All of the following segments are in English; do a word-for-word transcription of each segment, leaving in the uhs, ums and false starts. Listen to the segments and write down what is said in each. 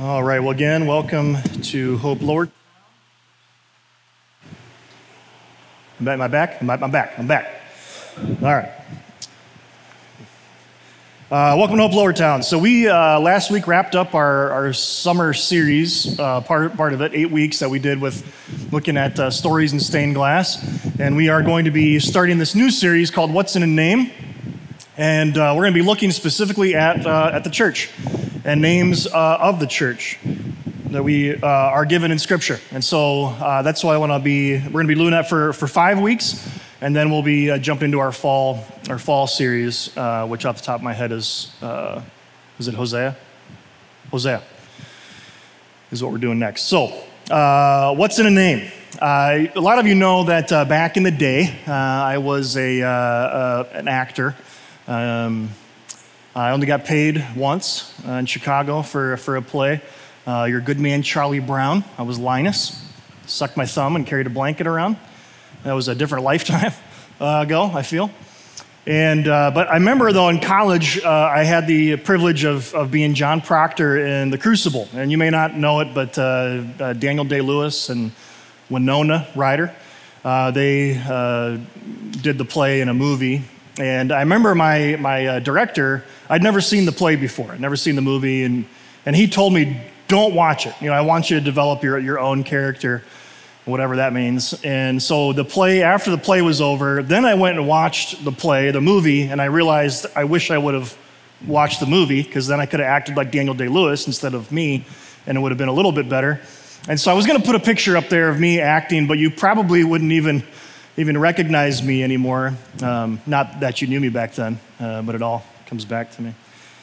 All right, well, again, welcome to Hope Lower. Am I back? Am I, I'm back. I'm back. All right. Uh, welcome to Hope Lowertown. So we uh, last week wrapped up our, our summer series, uh, part part of it, eight weeks that we did with looking at uh, stories in stained glass, and we are going to be starting this new series called "What's in a Name," and uh, we're going to be looking specifically at uh, at the church and names uh, of the church that we uh, are given in Scripture. And so uh, that's why I want to be. We're going to be doing that for for five weeks. And then we'll be uh, jumping into our fall our fall series, uh, which off the top of my head is, uh, is it Hosea? Hosea is what we're doing next. So, uh, what's in a name? Uh, a lot of you know that uh, back in the day, uh, I was a uh, uh, an actor. Um, I only got paid once uh, in Chicago for, for a play. Uh, Your Good Man, Charlie Brown. I was Linus. Sucked my thumb and carried a blanket around. That was a different lifetime uh, ago, I feel. And uh, but I remember, though, in college, uh, I had the privilege of, of being John Proctor in The Crucible. And you may not know it, but uh, uh, Daniel Day-Lewis and Winona Ryder, uh, they uh, did the play in a movie. And I remember my, my uh, director, I'd never seen the play before. I'd never seen the movie. And, and he told me, don't watch it. You know, I want you to develop your, your own character, whatever that means. And so the play, after the play was over, then I went and watched the play, the movie, and I realized I wish I would have watched the movie, because then I could have acted like Daniel Day-Lewis instead of me, and it would have been a little bit better. And so I was going to put a picture up there of me acting, but you probably wouldn't even even recognize me anymore. Um, not that you knew me back then, uh, but it all comes back to me.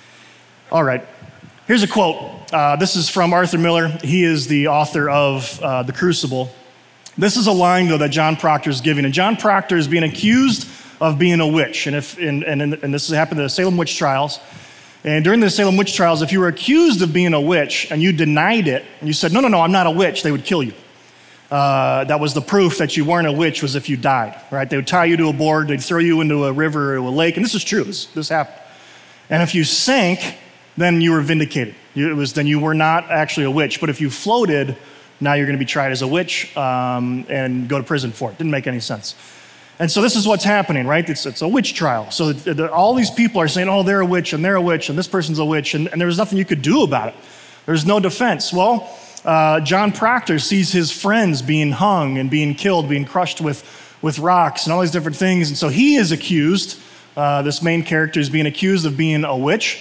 All right. Here's a quote. Uh, this is from Arthur Miller. He is the author of uh, The Crucible. This is a line, though, that John Proctor is giving. And John Proctor is being accused of being a witch. And, if, and, and, and this happened in the Salem witch trials. And during the Salem witch trials, if you were accused of being a witch and you denied it, and you said, no, no, no, I'm not a witch, they would kill you. Uh, that was the proof that you weren't a witch, was if you died, right? They would tie you to a board, they'd throw you into a river or a lake. And this is true, this, this happened. And if you sank, then you were vindicated. It was, then you were not actually a witch. But if you floated, now you're going to be tried as a witch um, and go to prison for it. Didn't make any sense. And so this is what's happening, right? It's, it's a witch trial. So the, the, all these people are saying, oh, they're a witch, and they're a witch, and this person's a witch, and, and there was nothing you could do about it. There's no defense. Well, uh, John Proctor sees his friends being hung and being killed, being crushed with, with rocks and all these different things. And so he is accused, uh, this main character is being accused of being a witch.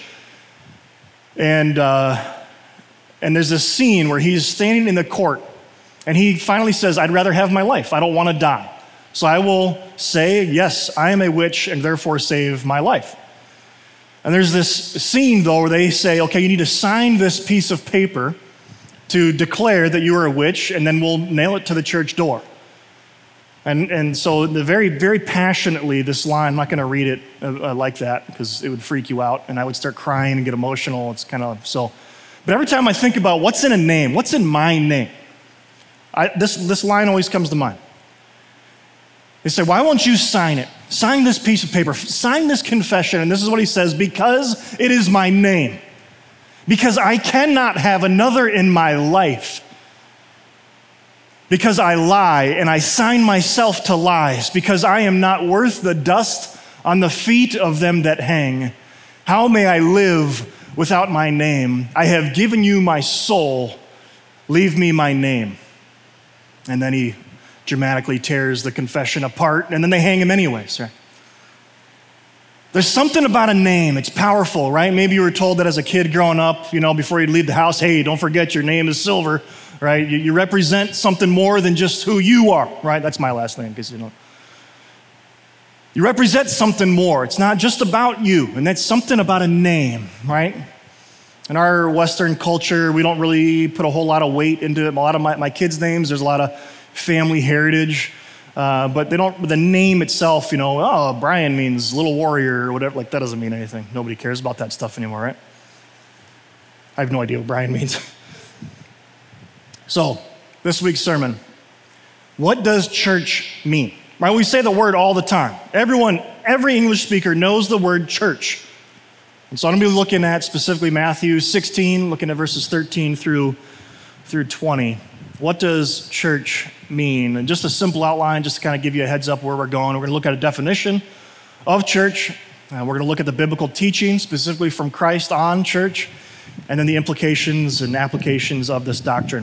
And... Uh, And there's this scene where he's standing in the court, and he finally says, I'd rather have my life. I don't want to die. So I will say, yes, I am a witch, and therefore save my life. And there's this scene, though, where they say, okay, you need to sign this piece of paper to declare that you are a witch, and then we'll nail it to the church door. And, and so the very, very passionately, this line, I'm not going to read it uh, like that, because it would freak you out, and I would start crying and get emotional. It's kind of so... But every time I think about what's in a name, what's in my name, I, this, this line always comes to mind. They say, why won't you sign it? Sign this piece of paper. Sign this confession. And this is what he says, because it is my name. Because I cannot have another in my life. Because I lie, and I sign myself to lies. Because I am not worth the dust on the feet of them that hang. How may I live without my name? I have given you my soul, leave me my name. And then he dramatically tears the confession apart, and then they hang him anyways, right? There's something about a name, it's powerful, right? Maybe you were told that as a kid growing up, you know, before you'd leave the house, hey, don't forget your name is Silver, right? You, you represent something more than just who you are, right? That's my last name, because you know. You represent something more. It's not just about you, and that's something about a name, right? In our Western culture, we don't really put a whole lot of weight into it. A lot of my, my kids' names, there's a lot of family heritage, uh, but they don't, the name itself, you know, oh, Brian means little warrior or whatever, like that doesn't mean anything. Nobody cares about that stuff anymore, right? I have no idea what Brian means. So, this week's sermon, what does church mean? Right, we say the word all the time. Everyone, every English speaker knows the word church. And so I'm going to be looking at specifically Matthew sixteen, looking at verses thirteen through, through twenty. What does church mean? And just a simple outline, just to kind of give you a heads up where we're going. We're going to look at a definition of church. Uh, we're going to look at the biblical teaching, specifically from Christ on church, and then the implications and applications of this doctrine.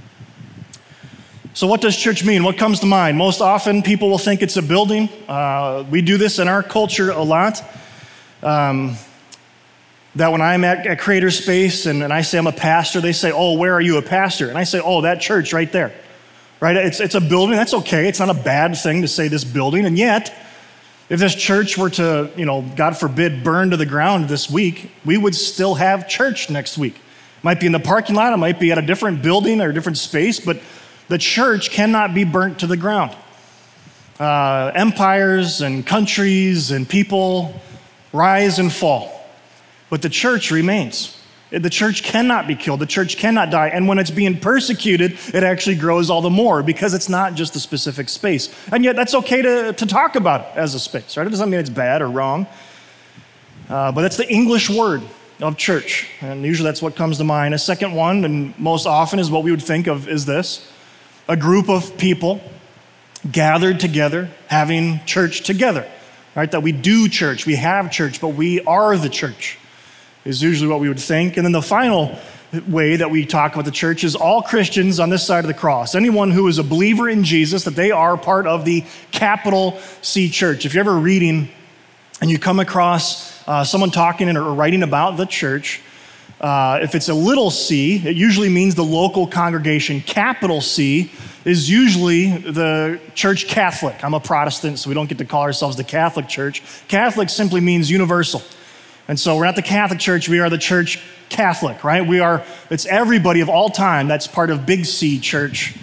So what does church mean? What comes to mind? Most often people will think it's a building. Uh, we do this in our culture a lot. Um, that when I'm at, at Creator Space and, and I say I'm a pastor, they say, oh, where are you a pastor? And I say, oh, that church right there. Right? It's, it's a building. That's okay. It's not a bad thing to say this building. And yet, if this church were to, you know, God forbid, burn to the ground this week, we would still have church next week. It might be in the parking lot. It might be at a different building or a different space, but the church cannot be burnt to the ground. Uh, empires and countries and people rise and fall. But the church remains. The church cannot be killed. The church cannot die. And when it's being persecuted, it actually grows all the more because it's not just a specific space. And yet that's okay to, to talk about it as a space, right? It doesn't mean it's bad or wrong. Uh, but that's the English word of church. And usually that's what comes to mind. A second one, and most often is what we would think of, is this. A group of people gathered together, having church together, right? That we do church, we have church, but we are the church. Is usually what we would think. And then the final way that we talk about the church is all Christians on this side of the cross. Anyone who is a believer in Jesus, that they are part of the capital C church. If you're ever reading and you come across uh, someone talking or writing about the church, uh, if it's a little c, it usually means the local congregation. Capital C is usually the church Catholic. I'm a Protestant, so we don't get to call ourselves the Catholic Church. Catholic simply means universal. And so we're not the Catholic Church, we are the church Catholic, right? We are, it's everybody of all time that's part of Big C Church.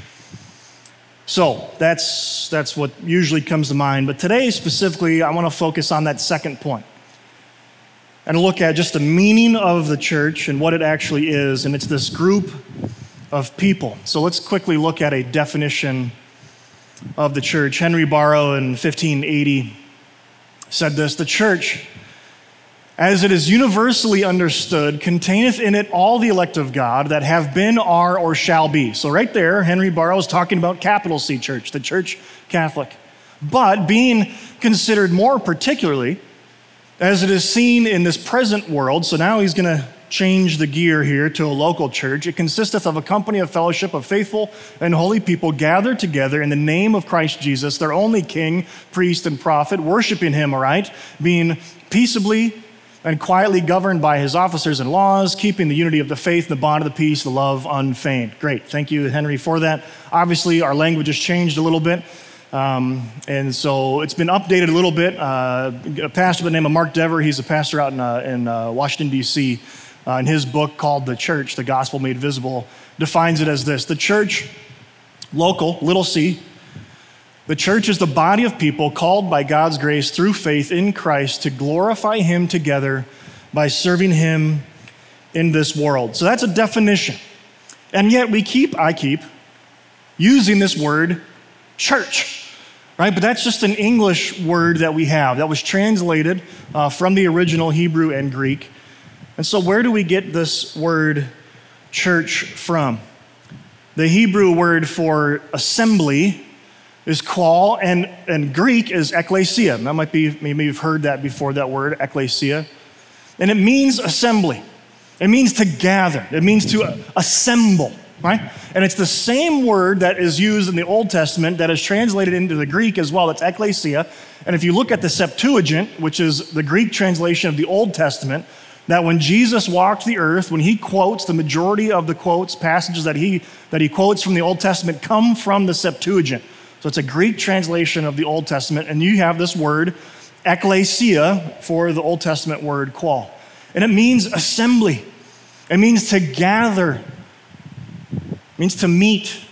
So that's, that's what usually comes to mind. But today specifically, I want to focus on that second point and look at just the meaning of the church and what it actually is. And it's this group of people. So let's quickly look at a definition of the church. Henry Barrow in fifteen eighty said this: the church, as it is universally understood, containeth in it all the elect of God that have been, are, or shall be. So right there, Henry Barrow is talking about capital C church, the church Catholic. But being considered more particularly, as it is seen in this present world, so now he's going to change the gear here to a local church. It consisteth of a company of fellowship of faithful and holy people gathered together in the name of Christ Jesus, their only King, priest, and prophet, worshiping him, all right, being peaceably and quietly governed by his officers and laws, keeping the unity of the faith, the bond of the peace, the love unfeigned. Great. Thank you, Henry, for that. Obviously, our language has changed a little bit. Um, and so it's been updated a little bit. Uh, a pastor by the name of Mark Dever, he's a pastor out in, uh, in uh, Washington, D C, uh, in his book called The Church, The Gospel Made Visible, defines it as this: the church, local, little c, the church is the body of people called by God's grace through faith in Christ to glorify him together by serving him in this world. So that's a definition. And yet we keep, I keep, using this word church, right? But that's just an English word that we have that was translated uh, from the original Hebrew and Greek. And so where do we get this word church from? The Hebrew word for assembly is qual, and, and Greek is ekklesia. That might be, maybe you've heard that before, that word, ekklesia. And it means assembly. It means to gather. It means to assemble, right? And it's the same word that is used in the Old Testament that is translated into the Greek as well. It's ekklesia. And if you look at the Septuagint, which is the Greek translation of the Old Testament, that when Jesus walked the earth, when he quotes, the majority of the quotes, passages that he, that he quotes from the Old Testament come from the Septuagint. So it's a Greek translation of the Old Testament, and you have this word, ekklesia, for the Old Testament word qual. And it means assembly. It means to gather. It means to meet.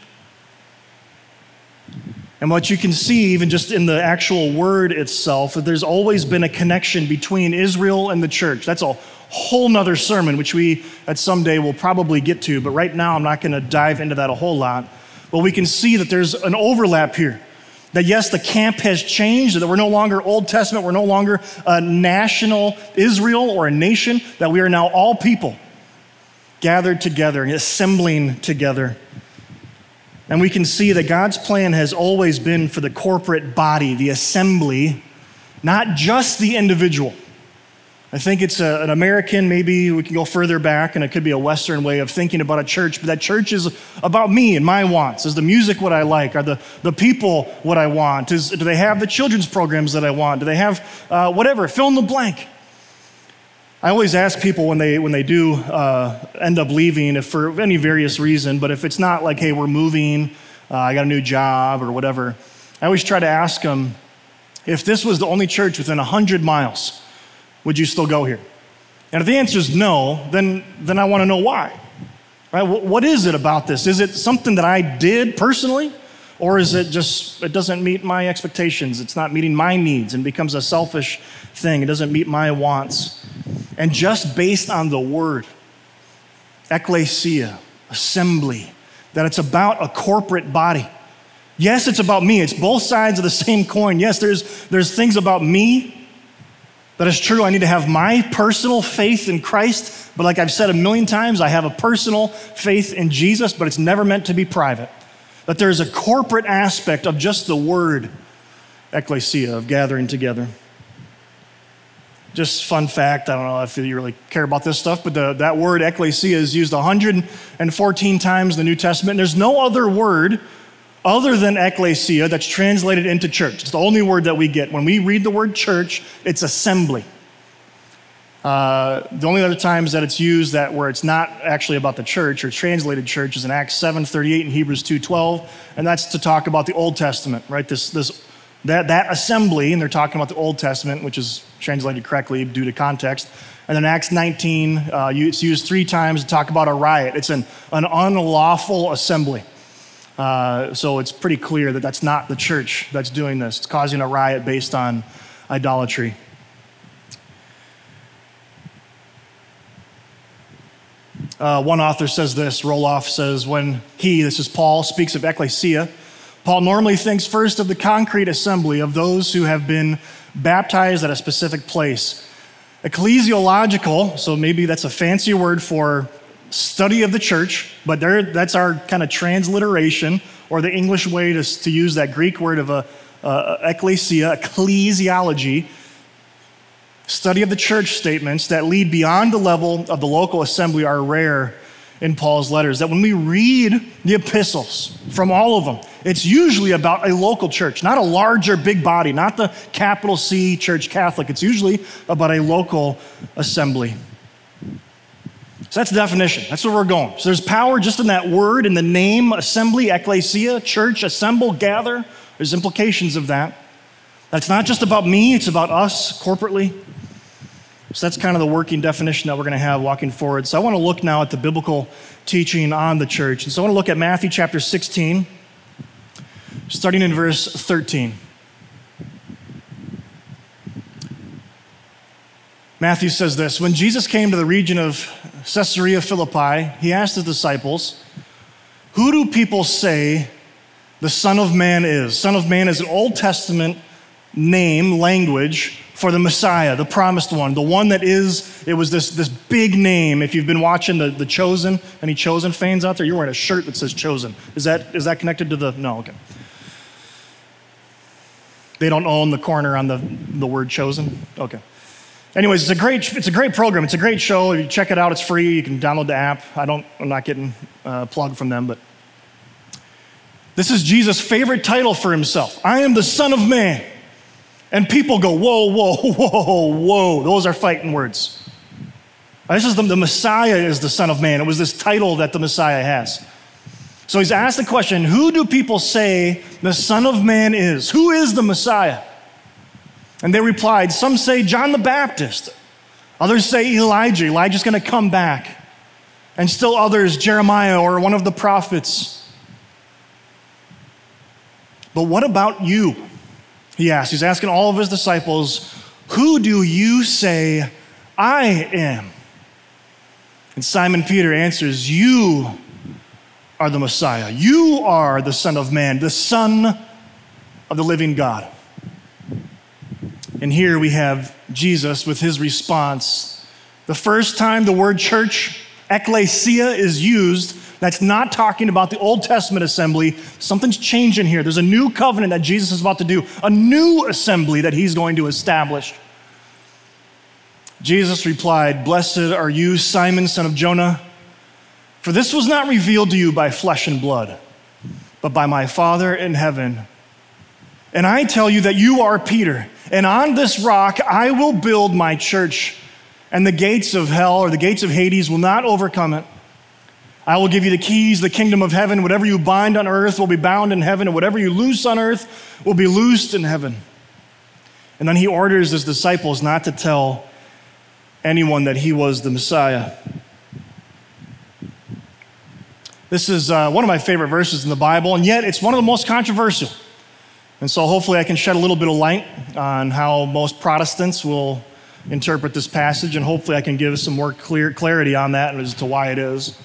And what you can see, even just in the actual word itself, that there's always been a connection between Israel and the church. That's a whole nother sermon, which we at some day will probably get to, but right now I'm not going to dive into that a whole lot. But we can see that there's an overlap here That yes, the camp has changed, that we're no longer Old Testament, we're no longer a national Israel or a nation, that we are now all people gathered together and assembling together. And we can see that God's plan has always been for the corporate body, the assembly, not just the individual. I think it's a, an American, maybe we can go further back, and it could be a Western way of thinking about a church, but that church is about me and my wants. Is the music what I like? Are the, the people what I want? Is, do they have the children's programs that I want? Do they have uh, whatever, fill in the blank? I always ask people when they when they do uh, end up leaving, if for any various reason, but if it's not like, hey, we're moving, uh, I got a new job or whatever, I always try to ask them, if this was the only church within one hundred miles, would you still go here? And if the answer is no, then, then I want to know why. Right? What, what is it about this? Is it something that I did personally? Or is it just, it doesn't meet my expectations? It's not meeting my needs and becomes a selfish thing. It doesn't meet my wants. And just based on the word, ecclesia, assembly, that it's about a corporate body. Yes, it's about me. It's both sides of the same coin. Yes, there's, there's things about me that is true. I need to have my personal faith in Christ. But like I've said a million times, I have a personal faith in Jesus, but it's never meant to be private. That there's a corporate aspect of just the word, ecclesia, of gathering together. Just fun fact, I don't know if you really care about this stuff, but the, that word ecclesia is used one hundred fourteen times in the New Testament. There's no other word other than ecclesia that's translated into church. It's the only word that we get. When we read the word church, it's assembly. Uh, the only other times that it's used that where it's not actually about the church or translated church is in Acts seven thirty-eight and Hebrews two twelve, and that's to talk about the Old Testament, right? This this that that assembly, and they're talking about the Old Testament, which is translated correctly due to context. And then Acts nineteen, uh, it's used three times to talk about a riot. It's an, an unlawful assembly. Uh, so it's pretty clear that that's not the church that's doing this. It's causing a riot based on idolatry. Uh, one author says this, Roloff says, when he, this is Paul, speaks of ecclesia, Paul normally thinks first of the concrete assembly of those who have been baptized at a specific place. Ecclesiological, so maybe that's a fancy word for study of the church, but there, that's our kind of transliteration, or the English way to, to use that Greek word of a, uh, ecclesia, ecclesiology, study of the church statements that lead beyond the level of the local assembly are rare in Paul's letters. That when we read the epistles from all of them, it's usually about a local church, not a larger big body, not the capital C Church Catholic. It's usually about a local assembly. So that's the definition. That's where we're going. So there's power just in that word, in the name, assembly, ecclesia, church, assemble, gather. There's implications of that. That's not just about me, it's about us corporately. So that's kind of the working definition that we're going to have walking forward. So I want to look now at the biblical teaching on the church. And so I want to look at Matthew chapter sixteen, starting in verse thirteen. Matthew says this, when Jesus came to the region of Caesarea Philippi, he asked his disciples, who do people say the Son of Man is? Son of Man is an Old Testament name, language, for the Messiah, the promised one, the one that is, it was this, this big name. If you've been watching the, the Chosen, any Chosen fans out there, you're wearing a shirt that says Chosen. Is that, is that connected to the, no, okay. They don't own the corner on the, the word Chosen? Okay. Anyways, it's a great, it's a great program. It's a great show. If you check it out, it's free. You can download the app. I don't, I'm not getting a plug from them, but this is Jesus' favorite title for himself. I am the Son of Man. And people go, whoa, whoa, whoa, whoa. Those are fighting words. This is the, the Messiah is the Son of Man. It was this title that the Messiah has. So he's asked the question, who do people say the Son of Man is? Who is the Messiah? And they replied, some say John the Baptist. Others say Elijah. Elijah's going to come back. And still others, Jeremiah or one of the prophets. But what about you? He asked. He's asking all of his disciples, who do you say I am? And Simon Peter answers, you are the Messiah. You are the Son of Man, the Son of the living God. And here we have Jesus with his response. The first time the word church, ecclesia, is used, that's not talking about the Old Testament assembly. Something's changing here. There's a new covenant that Jesus is about to do, a new assembly that he's going to establish. Jesus replied, "Blessed are you, Simon, son of Jonah, for this was not revealed to you by flesh and blood, but by my Father in heaven. And I tell you that you are Peter, and on this rock I will build my church, and the gates of hell, or the gates of Hades, will not overcome it. I will give you the keys, the kingdom of heaven. Whatever you bind on earth will be bound in heaven, and whatever you loose on earth will be loosed in heaven." And then he orders his disciples not to tell anyone that he was the Messiah. This is uh, one of my favorite verses in the Bible, and yet it's one of the most controversial. And so hopefully I can shed a little bit of light on how most Protestants will interpret this passage, and hopefully I can give some more clear clarity on that as to why it is.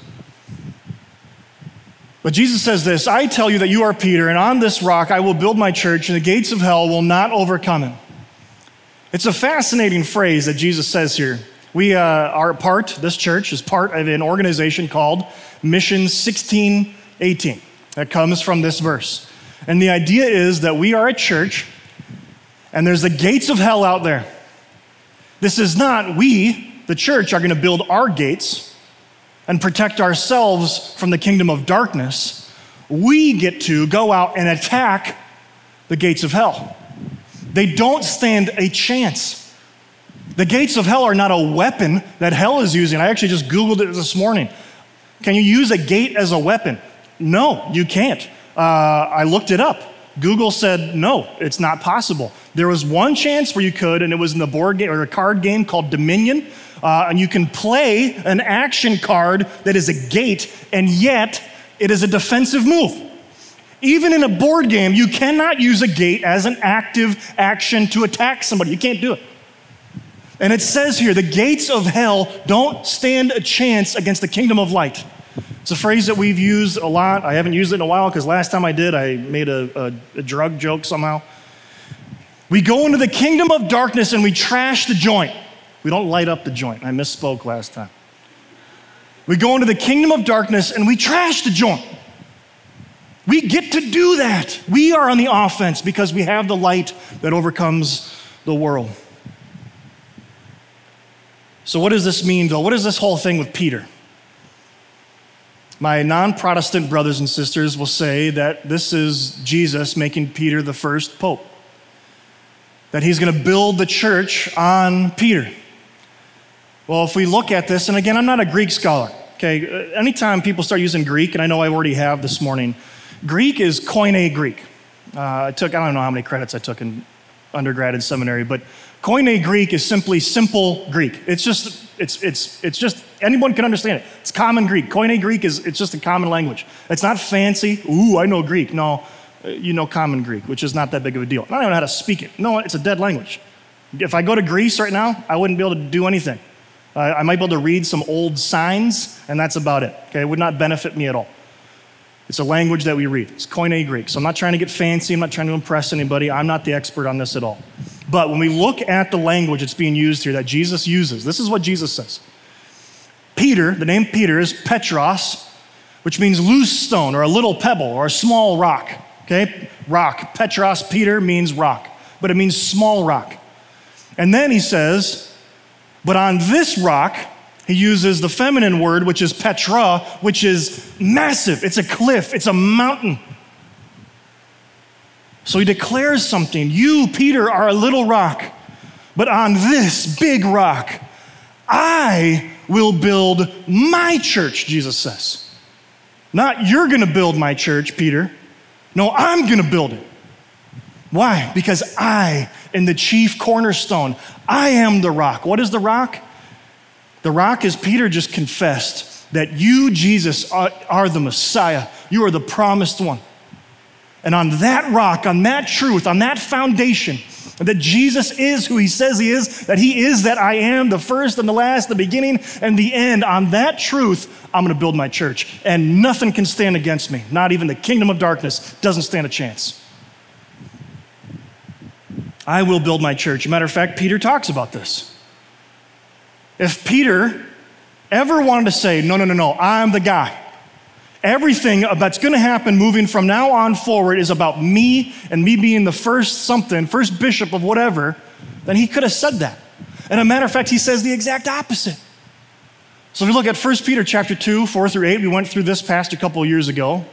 But Jesus says this, "I tell you that you are Peter, and on this rock I will build my church, and the gates of hell will not overcome it." It's a fascinating phrase that Jesus says here. We uh, are part, this church is part of an organization called Mission sixteen eighteen. That comes from this verse. And the idea is that we are a church, and there's the gates of hell out there. This is not we, the church, are going to build our gates and protect ourselves from the kingdom of darkness. We get to go out and attack the gates of hell. They don't stand a chance. The gates of hell are not a weapon that hell is using. I actually just Googled it this morning. Can you use a gate as a weapon? No, you can't. Uh, I looked it up. Google said, no, it's not possible. There was one chance where you could, and it was in the board game or a card game called Dominion. Uh, and you can play an action card that is a gate, and yet it is a defensive move. Even in a board game, you cannot use a gate as an active action to attack somebody. You can't do it. And it says here, the gates of hell don't stand a chance against the kingdom of light. It's a phrase that we've used a lot. I haven't used it in a while because last time I did, I made a, a, a drug joke somehow. We go into the kingdom of darkness and we trash the joint. We don't light up the joint. I misspoke last time. We go into the kingdom of darkness and we trash the joint. We get to do that. We are on the offense because we have the light that overcomes the world. So what does this mean, though? What is this whole thing with Peter? My non-Protestant brothers and sisters will say that this is Jesus making Peter the first pope, that he's going to build the church on Peter. Well, if we look at this, and again, I'm not a Greek scholar, okay? Anytime people start using Greek, and I know I already have this morning, Greek is Koine Greek. Uh, I took, I don't know how many credits I took in undergrad and seminary, but Koine Greek is simply simple Greek. It's just, it's, it's, it's just, anyone can understand it. It's common Greek. Koine Greek is, it's just a common language. It's not fancy. Ooh, I know Greek. No, you know common Greek, which is not that big of a deal. I don't even know how to speak it. No, it's a dead language. If I go to Greece right now, I wouldn't be able to do anything. Uh, I might be able to read some old signs, and that's about it. Okay, it would not benefit me at all. It's a language that we read. It's Koine Greek. So I'm not trying to get fancy. I'm not trying to impress anybody. I'm not the expert on this at all. But when we look at the language that's being used here that Jesus uses, this is what Jesus says. Peter, the name Peter is Petros, which means loose stone or a little pebble or a small rock. Okay? Rock. Petros, Peter means rock, but it means small rock. And then he says, but on this rock, he uses the feminine word, which is Petra, which is massive. It's a cliff. It's a mountain. So he declares something. You, Peter, are a little rock, but on this big rock, I will build my church, Jesus says. Not you're going to build my church, Peter. No, I'm going to build it. Why? Because I am the chief cornerstone. I am the rock. What is the rock? The rock is Peter just confessed that you, Jesus, are, are the Messiah. You are the promised one. And on that rock, on that truth, on that foundation, that Jesus is who he says he is, that he is that I am, the first and the last, the beginning and the end, on that truth, I'm going to build my church. And nothing can stand against me. Not even the kingdom of darkness doesn't stand a chance. I will build my church. As a matter of fact, Peter talks about this. If Peter ever wanted to say, no, no, no, no, I'm the guy. Everything that's going to happen moving from now on forward is about me and me being the first something, first bishop of whatever, then he could have said that. And as a matter of fact, he says the exact opposite. So if you look at First Peter chapter two, four through eight, we went through this past a couple of years ago.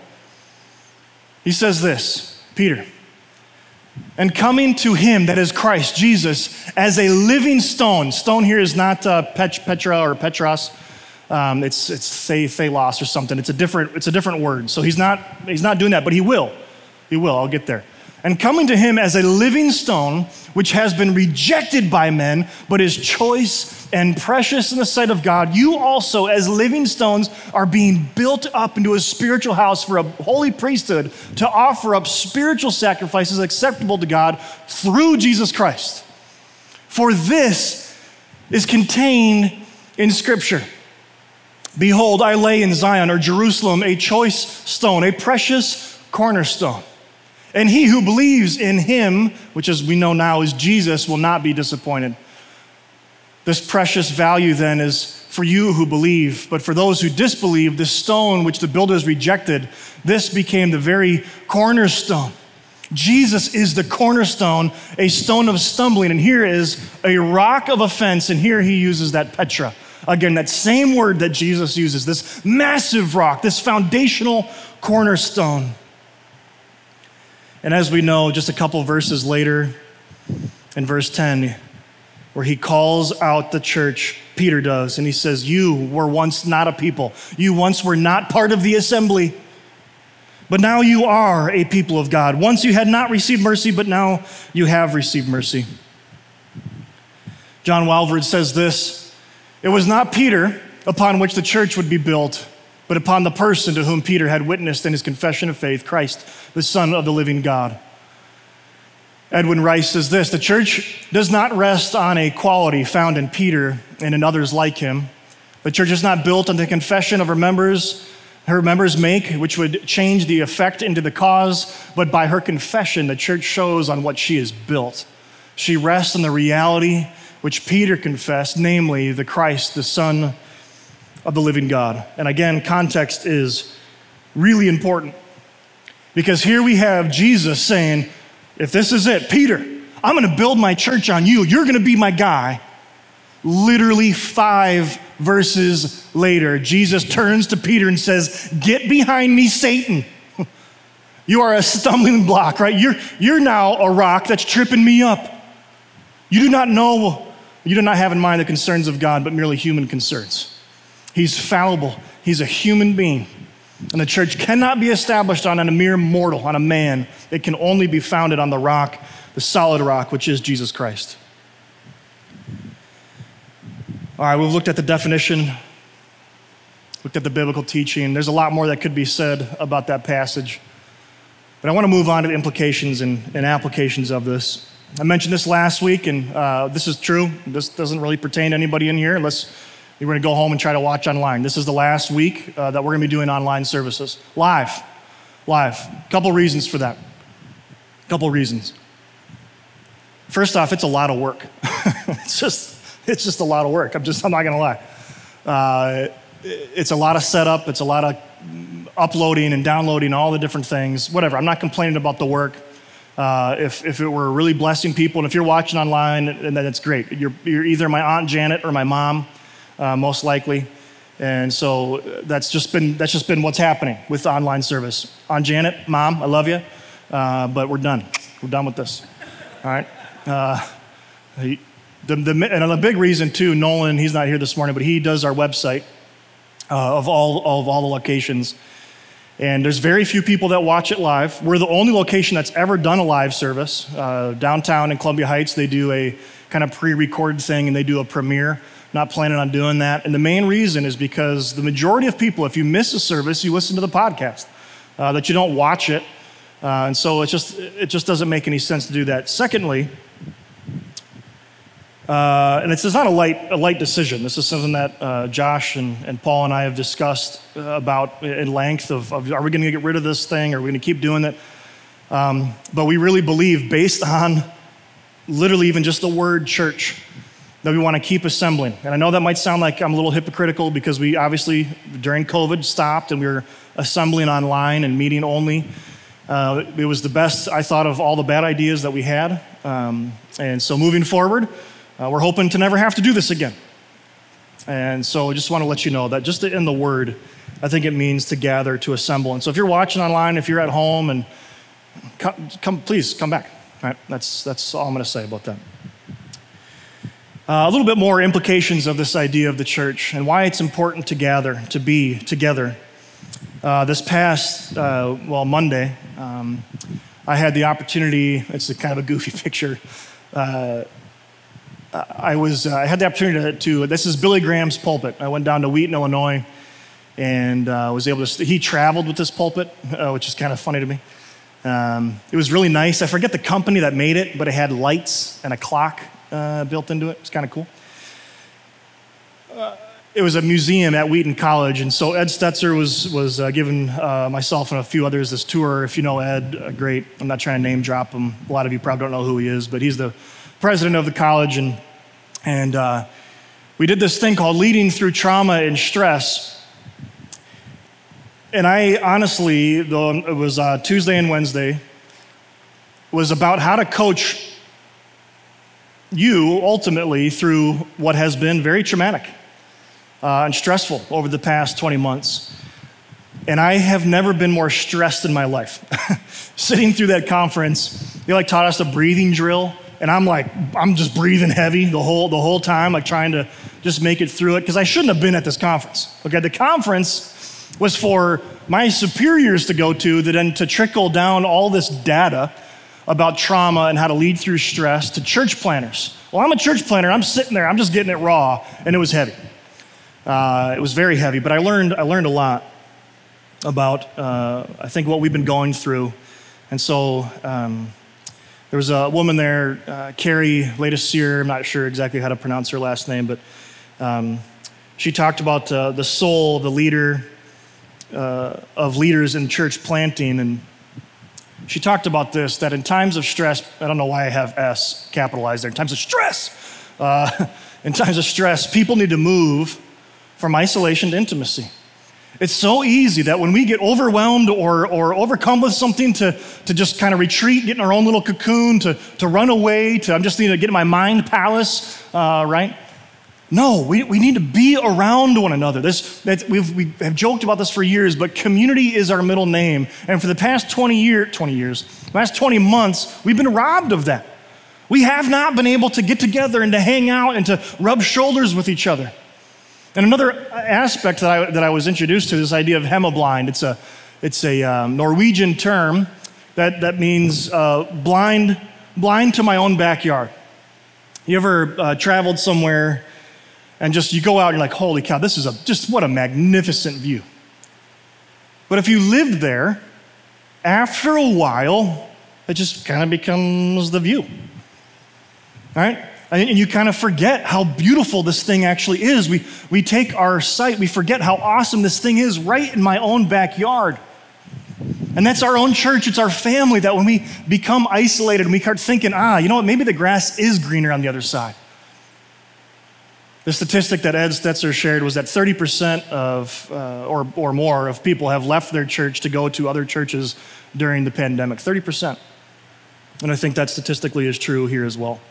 He says this, Peter, and coming to him, that is Christ, Jesus, as a living stone. Stone here is not uh, Pet- Petra or Petros. Um, it's it's the- Thelos or something. It's a different it's a different word. So he's not he's not doing that, but he will. He will. I'll get there. And coming to him as a living stone, which has been rejected by men, but is choice and precious in the sight of God, you also, as living stones, are being built up into a spiritual house for a holy priesthood to offer up spiritual sacrifices acceptable to God through Jesus Christ. For this is contained in Scripture. Behold, I lay in Zion, or Jerusalem, a choice stone, a precious cornerstone. And he who believes in him, which as we know now is Jesus, will not be disappointed. This precious value then is for you who believe, but for those who disbelieve, the stone which the builders rejected, this became the very cornerstone. Jesus is the cornerstone, a stone of stumbling, and here is a rock of offense, and here he uses that Petra. Again, that same word that Jesus uses, this massive rock, this foundational cornerstone. And as we know, just a couple verses later, in verse ten, where he calls out the church, Peter does, and he says, you were once not a people. You once were not part of the assembly, but now you are a people of God. Once you had not received mercy, but now you have received mercy. John Walvoord says this, it was not Peter upon which the church would be built, but upon the person to whom Peter had witnessed in his confession of faith, Christ, the Son of the living God. Edwin Rice says this, the church does not rest on a quality found in Peter and in others like him. The church is not built on the confession of her members, her members make, which would change the effect into the cause, but by her confession, the church shows on what she is built. She rests on the reality which Peter confessed, namely the Christ, the Son of the living God. And again, context is really important because here we have Jesus saying, if this is it, Peter, I'm going to build my church on you. You're going to be my guy. Literally five verses later, Jesus turns to Peter and says, get behind me, Satan. You are a stumbling block, right? You're, you're now a rock that's tripping me up. You do not know, you do not have in mind the concerns of God, but merely human concerns. He's fallible. He's a human being. And the church cannot be established on a mere mortal, on a man. It can only be founded on the rock, the solid rock, which is Jesus Christ. All right, we've looked at the definition, looked at the biblical teaching. There's a lot more that could be said about that passage. But I want to move on to the implications and, and applications of this. I mentioned this last week, and uh, this is true. This doesn't really pertain to anybody in here unless you're going to go home and try to watch online. This is the last week uh, that we're going to be doing online services. Live. Live. A couple reasons for that. A couple reasons. First off, it's a lot of work. it's just it's just a lot of work. I'm just I'm not going to lie. Uh, it's a lot of setup. It's a lot of uploading and downloading all the different things. Whatever. I'm not complaining about the work. Uh, if if it were really blessing people, and if you're watching online, then it's great. You're you're either my Aunt Janet or my mom. Uh, most likely, and so that's just been that's just been what's happening with the online service. Aunt Janet, Mom, I love you, uh, but we're done. We're done with this. All right. Uh, he, the, the, and a big reason too, Nolan, he's not here this morning, but he does our website uh, of all of all the locations. And there's very few people that watch it live. We're the only location that's ever done a live service. Uh, downtown in Columbia Heights, they do a kind of pre-recorded thing, and they do a premiere. Not planning on doing that. And the main reason is because the majority of people, if you miss a service, you listen to the podcast, uh, that you don't watch it. Uh, and so it just it just doesn't make any sense to do that. Secondly, uh, and it's, it's not a light a light decision. This is something that uh, Josh and, and Paul and I have discussed uh, about in length of, of are we going to get rid of this thing? Are we going to keep doing it? Um, but we really believe, based on literally even just the word church, that we want to keep assembling. And I know that might sound like I'm a little hypocritical because we obviously, during COVID, stopped and we were assembling online and meeting only. Uh, it was the best, I thought, of all the bad ideas that we had. Um, and so moving forward, uh, we're hoping to never have to do this again. And so I just want to let you know that just in the word, I think it means to gather, to assemble. And so if you're watching online, if you're at home, and come, come please come back. All right, that's, that's all I'm going to say about that. Uh, a little bit more implications of this idea of the church and why it's important to gather, to be together. Uh, this past, uh, well, Monday, um, I had the opportunity, it's a kind of a goofy picture. Uh, I was, uh, I had the opportunity to, to, this is Billy Graham's pulpit. I went down to Wheaton, Illinois, and uh, was able to, he traveled with this pulpit, uh, which is kind of funny to me. Um, it was really nice. I forget the company that made it, but it had lights and a clock uh, built into it. It's kind of cool. Uh, it was a museum at Wheaton College, and so Ed Stetzer was was uh, giving uh, myself and a few others this tour. If you know Ed, uh, great. I'm not trying to name drop him. A lot of you probably don't know who he is, but he's the president of the college, and and uh, we did this thing called Leading Through Trauma and Stress. And I honestly, though it was uh, Tuesday and Wednesday, was about how to coach you ultimately through what has been very traumatic uh, and stressful over the past twenty months. And I have never been more stressed in my life. Sitting through that conference, they like taught us a breathing drill, and I'm like, I'm just breathing heavy the whole the whole time, like trying to just make it through it, because I shouldn't have been at this conference. Okay, the conference was for my superiors to go to, then to trickle down all this data about trauma and how to lead through stress to church planners. Well, I'm a church planner. I'm sitting there. I'm just getting it raw, and it was heavy. Uh, it was very heavy, but I learned I learned a lot about, uh, I think, what we've been going through. And so um, there was a woman there, uh, Carrie Ladisier. I'm not sure exactly how to pronounce her last name, but um, she talked about uh, the soul, the leader, Uh, of leaders in church planting, and she talked about this, that in times of stress, I don't know why I have S capitalized there, in times of stress, uh, in times of stress, people need to move from isolation to intimacy. It's so easy that when we get overwhelmed or, or overcome with something to, to just kind of retreat, get in our own little cocoon, to, to run away, to I'm just need to get in my mind palace, uh, right? No, we, we need to be around one another. This, that we've, we have joked about this for years, but community is our middle name. And for the past twenty, year, twenty years, last twenty months, we've been robbed of that. We have not been able to get together and to hang out and to rub shoulders with each other. And another aspect that I, that I was introduced to, this idea of hemmeblind, it's a, it's a um, Norwegian term that, that means uh, blind, blind to my own backyard. You ever uh, traveled somewhere and just you go out and you're like, holy cow, this is a, just what a magnificent view. But if you lived there, after a while, it just kind of becomes the view, right? And you kind of forget how beautiful this thing actually is. We, we take our sight, we forget how awesome this thing is right in my own backyard. And that's our own church, it's our family, that when we become isolated and we start thinking, ah, you know what, maybe the grass is greener on the other side. The statistic that Ed Stetzer shared was that thirty percent of, uh, or, or more of people have left their church to go to other churches during the pandemic, thirty percent. And I think that statistically is true here as well.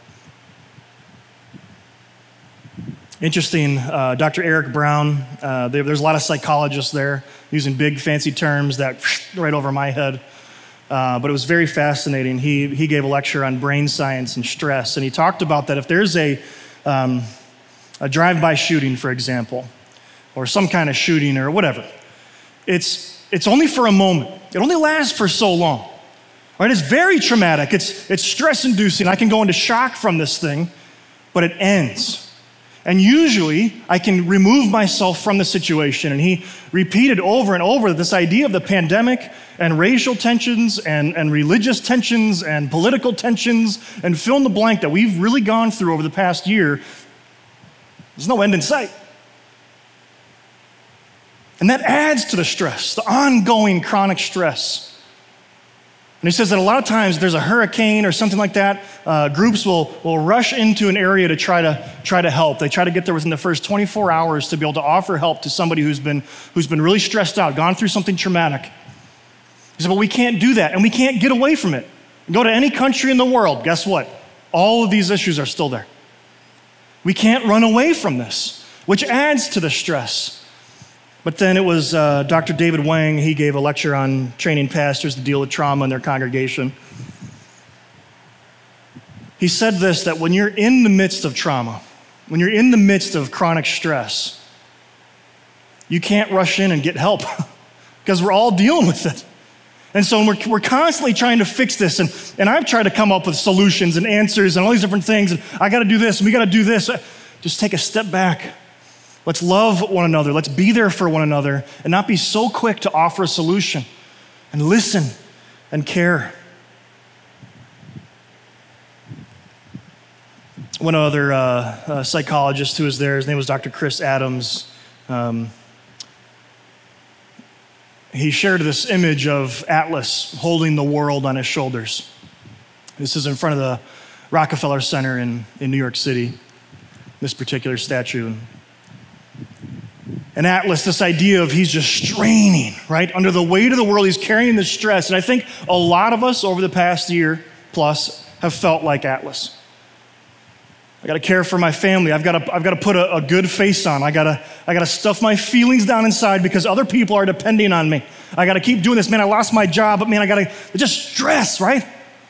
Interesting, uh, Doctor Eric Brown, uh, there, there's a lot of psychologists there using big fancy terms that right over my head. Uh, but it was very fascinating. He, he gave a lecture on brain science and stress, and he talked about that if there's a, um, a drive-by shooting, for example, or some kind of shooting or whatever, it's, it's only for a moment. It only lasts for so long, right? It's very traumatic. It's, it's stress-inducing. I can go into shock from this thing, but it ends. And usually, I can remove myself from the situation. And he repeated over and over this idea of the pandemic and racial tensions and, and religious tensions and political tensions and fill in the blank that we've really gone through over the past year. There's no end in sight. And that adds to the stress, the ongoing chronic stress. And he says that a lot of times there's a hurricane or something like that, uh, groups will, will rush into an area to try to try to help. They try to get there within the first twenty-four hours to be able to offer help to somebody who's been who's been really stressed out, gone through something traumatic. He said, but we can't do that, and we can't get away from it. Go to any country in the world, guess what? All of these issues are still there. We can't run away from this, which adds to the stress. But then it was uh, Doctor David Wang. He gave a lecture on training pastors to deal with trauma in their congregation. He said this, that when you're in the midst of trauma, when you're in the midst of chronic stress, you can't rush in and get help because we're all dealing with it. And so we're, we're constantly trying to fix this. And, and I've tried to come up with solutions and answers and all these different things. And I got to do this and we got to do this. Just take a step back. Let's love one another. Let's be there for one another and not be so quick to offer a solution, and listen and care. One other uh, uh, psychologist who was there, his name was Doctor Chris Adams. Um, he shared this image of Atlas holding the world on his shoulders. This is in front of the Rockefeller Center in, in New York City, this particular statue. And Atlas, this idea of he's just straining, right? Under the weight of the world, he's carrying the stress. And I think a lot of us over the past year plus have felt like Atlas. I got to care for my family. I've got to, I've got to put a, a good face on. I got to, I got to stuff my feelings down inside because other people are depending on me. I got to keep doing this. Man, I lost my job, but man, I got to, just stress, right?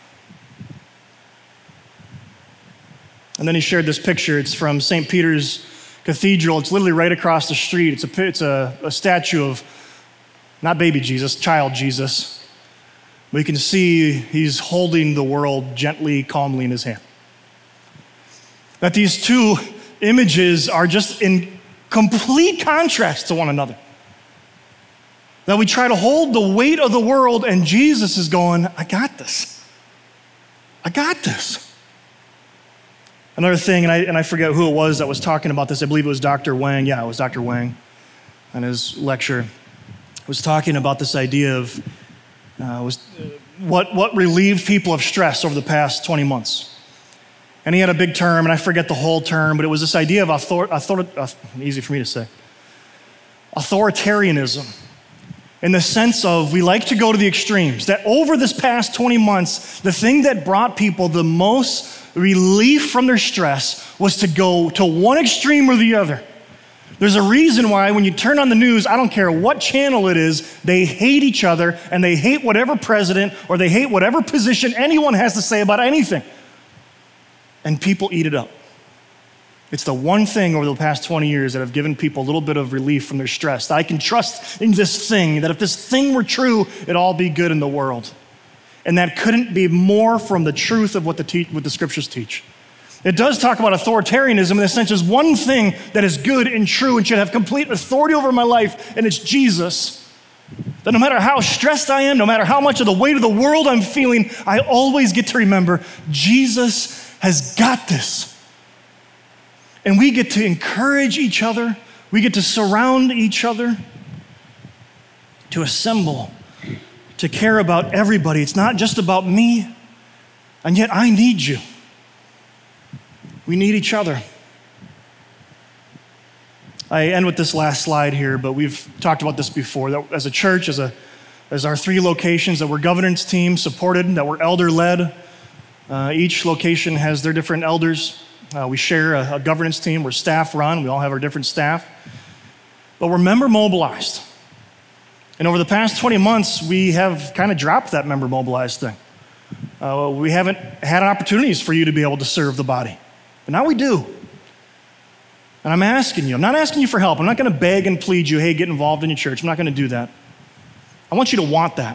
And then he shared this picture. It's from Saint Peter's Cathedral. It's literally right across the street. It's a, it's a, a statue of not baby Jesus, child Jesus. But you can see he's holding the world gently, calmly in his hand. That these two images are just in complete contrast to one another. That we try to hold the weight of the world and Jesus is going, I got this. I got this. Another thing, and I, and I forget who it was that was talking about this. I believe it was Doctor Wang. Yeah, it was Doctor Wang in his lecture. Was talking about this idea of uh, was what, what relieved people of stress over the past twenty months. And he had a big term, and I forget the whole term, but it was this idea of author, author, uh, easy for me to say, authoritarianism, in the sense of we like to go to the extremes. That over this past twenty months, the thing that brought people the most relief from their stress was to go to one extreme or the other. There's a reason why when you turn on the news, I don't care what channel it is, they hate each other and they hate whatever president or they hate whatever position anyone has to say about anything. And people eat it up. It's the one thing over the past twenty years that have given people a little bit of relief from their stress. That I can trust in this thing, that if this thing were true, it'd all be good in the world. And that couldn't be more from the truth of what the, te- what the scriptures teach. It does talk about authoritarianism in the sense there's one thing that is good and true and should have complete authority over my life, and it's Jesus. That no matter how stressed I am, no matter how much of the weight of the world I'm feeling, I always get to remember Jesus has got this. And we get to encourage each other. We get to surround each other, to assemble, to care about everybody. It's not just about me, and yet I need you. We need each other. I end with this last slide here, but we've talked about this before, that as a church, as, a, as our three locations, that we're governance team supported, that we're elder-led. Uh, each location has their different elders. Uh, we share a, a governance team. We're staff-run. We all have our different staff. But we're member-mobilized. And over the past twenty months, we have kind of dropped that member-mobilized thing. Uh, we haven't had opportunities for you to be able to serve the body. But now we do. And I'm asking you, I'm not asking you for help. I'm not going to beg and plead you, hey, get involved in your church. I'm not going to do that. I want you to want that.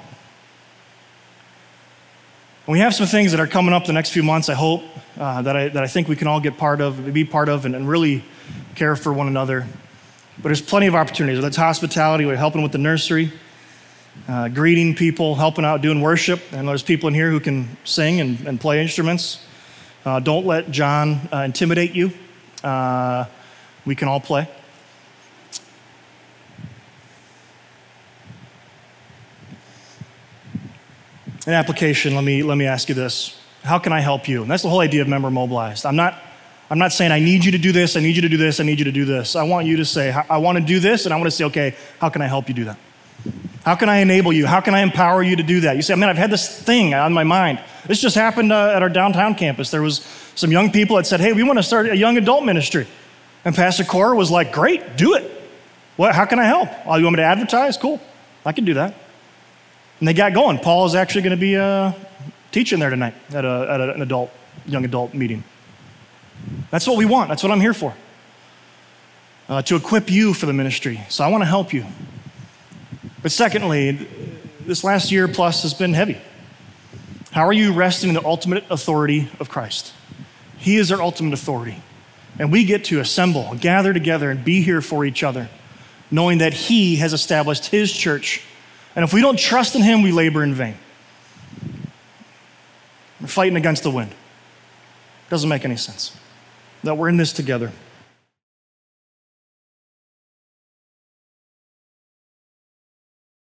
And we have some things that are coming up the next few months, I hope, uh, that, I, that I think we can all get part of, be part of, and, and really care for one another. But there's plenty of opportunities. Whether it's hospitality, we're helping with the nursery, uh, greeting people, helping out, doing worship. And there's people in here who can sing and, and play instruments. Uh, don't let John uh, intimidate you. Uh, we can all play. In application, let me, let me ask you this. How can I help you? And that's the whole idea of member mobilized. I'm not, I'm not saying I need you to do this, I need you to do this, I need you to do this. I want you to say, I want to do this, and I want to say, okay, how can I help you do that? How can I enable you? How can I empower you to do that? You say, man, I've had this thing on my mind. This just happened uh, at our downtown campus. There was some young people that said, hey, we want to start a young adult ministry. And Pastor Cora was like, great, do it. What? How can I help? Oh, you want me to advertise? Cool, I can do that. And they got going. Paul is actually going to be uh, teaching there tonight at, a, at an adult, young adult meeting. That's what we want. That's what I'm here for, uh, to equip you for the ministry. So I want to help you. But secondly, this last year plus has been heavy. How are you resting in the ultimate authority of Christ? He is our ultimate authority. And we get to assemble, gather together, and be here for each other, knowing that He has established His church. And if we don't trust in Him, we labor in vain. We're fighting against the wind. Doesn't make any sense. That we're in this together.